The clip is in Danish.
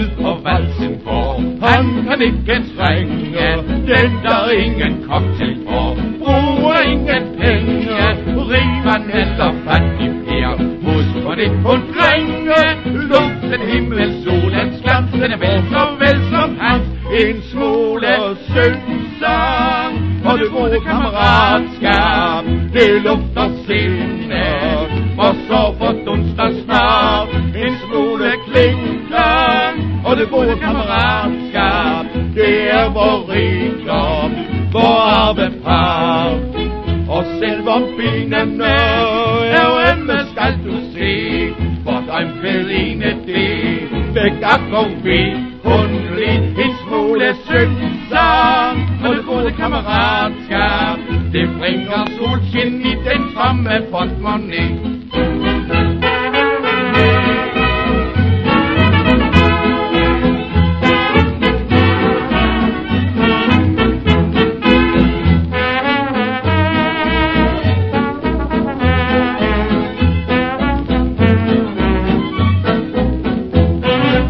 ud på valsen går. Han kan ikke trænge den, der ingen cocktail får. Bruger ingen penge, rigmand eller fattig Per. Husk på det kun drenge, luften, himmel, solens glans, den er vel så vel som hans. En smule syngsang, og det gode kammeratskab, det lufter sindet, og så fordunster snart. En smule klingklang, og det gode kammeratskab, det er vor rigdom, vor arvepar. Og selv om benene er ømme, skal du se, hvor drømkvædene det begaffer vi kun lidt. En smule syngsang, og det gode kammeratskab, det bringer solskin i den tomme portemonnaie.